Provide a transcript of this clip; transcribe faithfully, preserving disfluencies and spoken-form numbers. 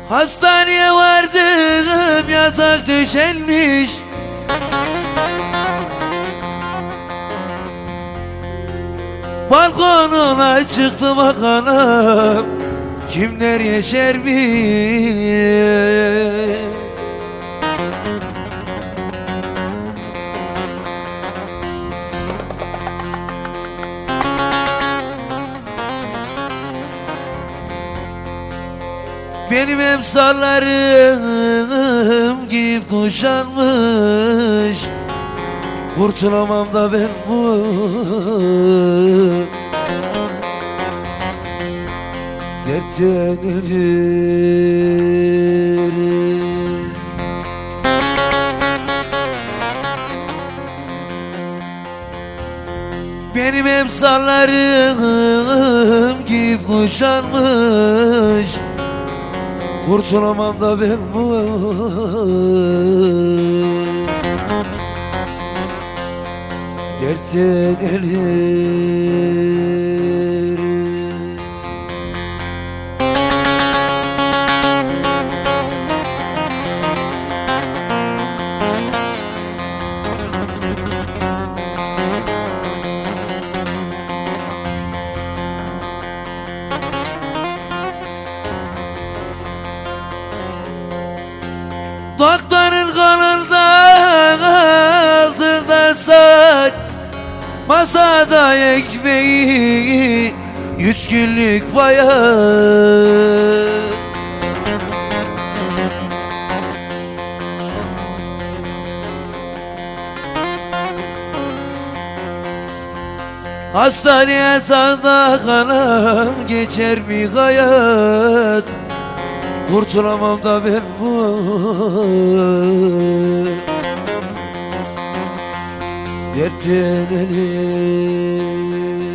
Hastaneye vardım, yatak döşenmiş. Balkonuna çıktım bakalım, kimler yeşermiş. Benim emsallarım giyip kuşanmış. Kurtulamam da ben bu dertten ölürüm. Benim emsallarım giyip kuşanmış. Kurtulamam da ben bu dertten ölürüm. Doktorun kolunda altında saç, masada ekmeği, üç günlük bayağı. Hastane yatağında kanım, geçer mi hayat? Kurtulamam da ben bu dertten ölürüm.